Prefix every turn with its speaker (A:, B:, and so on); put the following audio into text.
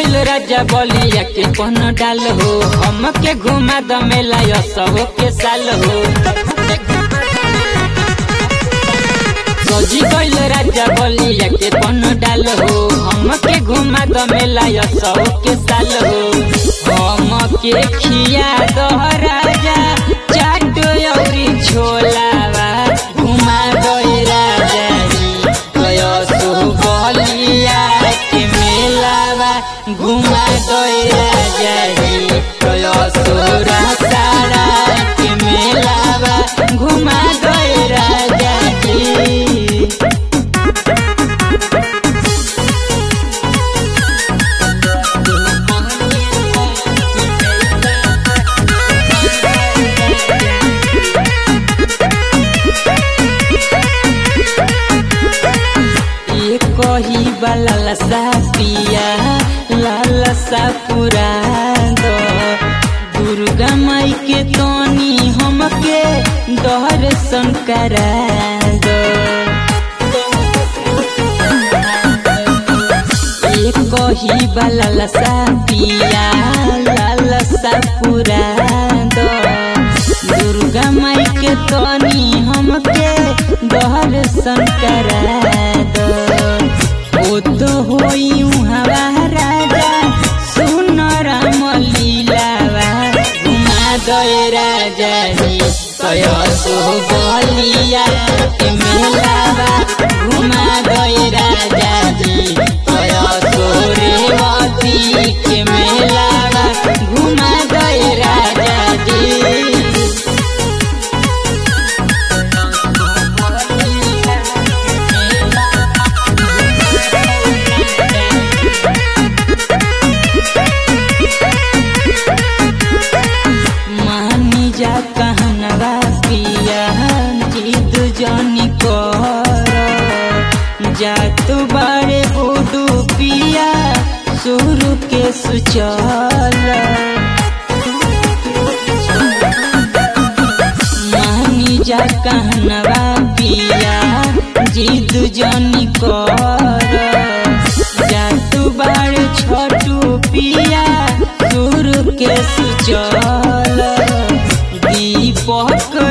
A: गइल राजा बलिया के पन डाल हो, हमके घुमा दमेला सब के साल हो। सजी गइल राजा बलिया के पन डाल हो, हमके घुमा दमेला सब के साल हो। हमके खिया दह राजा चाट औरी छोलावा, घुमा दे राजा जी कयसो बलिया के मेलावा, घुमा दे राजा जी कयसो रसाड़ा के मेलावा, घुमा दे राजा जी। कही लालसा पिया लालसा पूरा दो, दुर्गा माई के तोनी हमके दर्शन करा दो। कही लालसा पिया लालसा पूरा दो, दुर्गा माई के तोनी हमके दर्शन करा दो। ओ तो होई हवा राजा सुन राम लीलावा, घुमा दे राजा जी कयसो बलिया के मेलावा, घुमा दे राजा जी कयसो रेवती के मेलावा, घुमा दे राजा जी। कहनवा पिया जिद जानी कर, जात बारे गुडू पिया शुरू के सुचल। मानी जा कहनवा पिया जिद जानी कर, जात बारे छोटू पिया शुरू के सुचल। दीपक